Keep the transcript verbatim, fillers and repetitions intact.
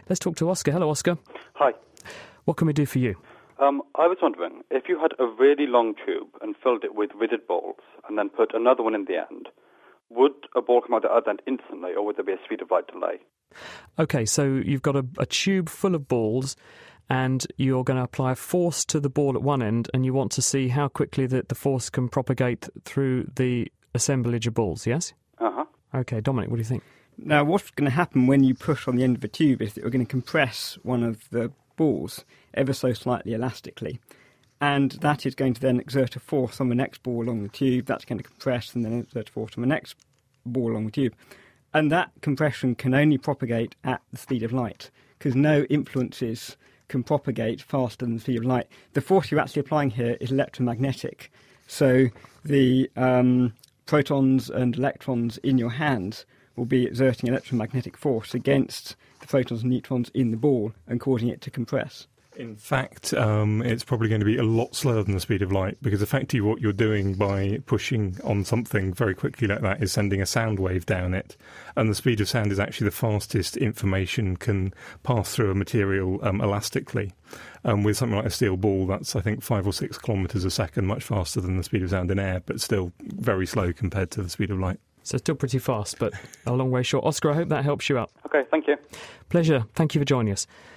Let's talk to Oscar. Hello, Oscar. Hi. What can we do for you? Um, I was wondering, if you had a really long tube and filled it with rigid balls and then put another one in the end, would a ball come out the other end instantly, or would there be a speed of light delay? OK, so you've got a, a tube full of balls and you're going to apply force to the ball at one end and you want to see how quickly the, the force can propagate through the assemblage of balls, yes? Uh-huh. OK, Dominic, what do you think? Now, what's going to happen when you push on the end of a tube is that you're going to compress one of the balls ever so slightly elastically. And that is going to then exert a force on the next ball along the tube. That's going to compress and then exert a force on the next ball along the tube. And that compression can only propagate at the speed of light, because no influences can propagate faster than the speed of light. The force you're actually applying here is electromagnetic. So the um, protons and electrons in your hand will be exerting electromagnetic force against the protons and neutrons in the ball and causing it to compress. In fact, um, it's probably going to be a lot slower than the speed of light, because effectively what you're doing by pushing on something very quickly like that is sending a sound wave down it, and the speed of sound is actually the fastest information can pass through a material um, elastically. Um, with something like a steel ball, that's, I think, five or six kilometres a second, much faster than the speed of sound in air, but still very slow compared to the speed of light. So still pretty fast, but a long way short. Oscar, I hope that helps you out. OK, thank you. Pleasure. Thank you for joining us.